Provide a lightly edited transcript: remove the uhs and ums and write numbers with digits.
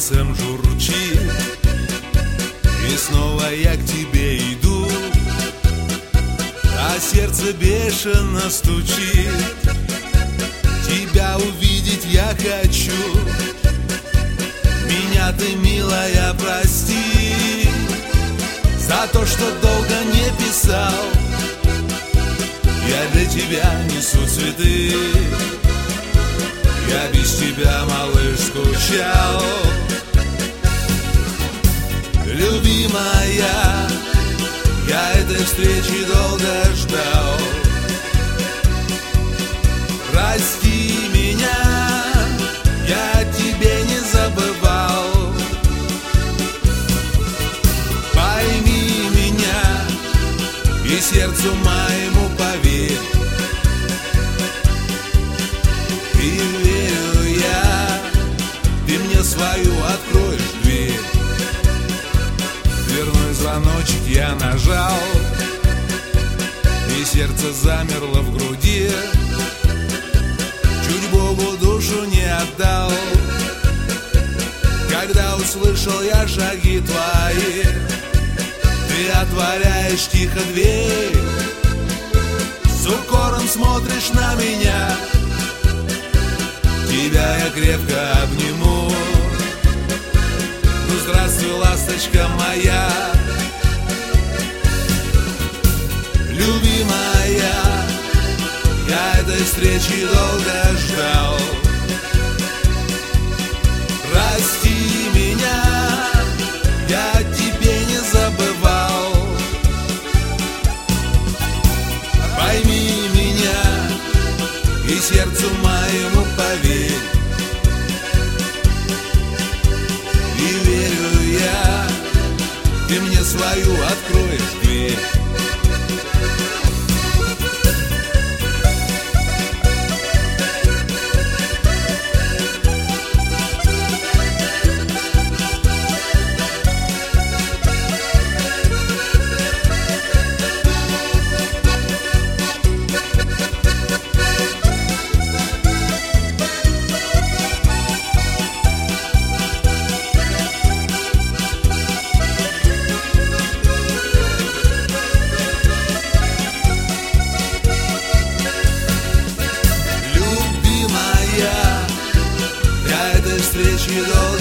голосом журчит. И снова я к тебе иду, а сердце бешено стучит. Тебя увидеть я хочу, меня ты, милая, прости за то, что долго не писал. Я для тебя несу цветы, я без тебя, малыш, скучал. Любимая, я этой встречи долго ждал. Прости меня, я тебе не забывал. Пойми меня и сердцу моему поверь. И верю я, ты мне свою откроешь дверь. Дверной звоночек я нажал, и сердце замерло в груди. Чуть Богу душу не отдал, когда услышал я шаги твои. Ты отворяешь тихо дверь, с укором смотришь на меня. Тебя я крепко обниму. Ну, здравствуй, ласточка моя. Любимая, я этой встречи долго ждал. Прости меня, я тебе не забывал. Пойми меня и сердцу моему поверь. И верю я, ты мне свою откроешь дверь. Встречи долго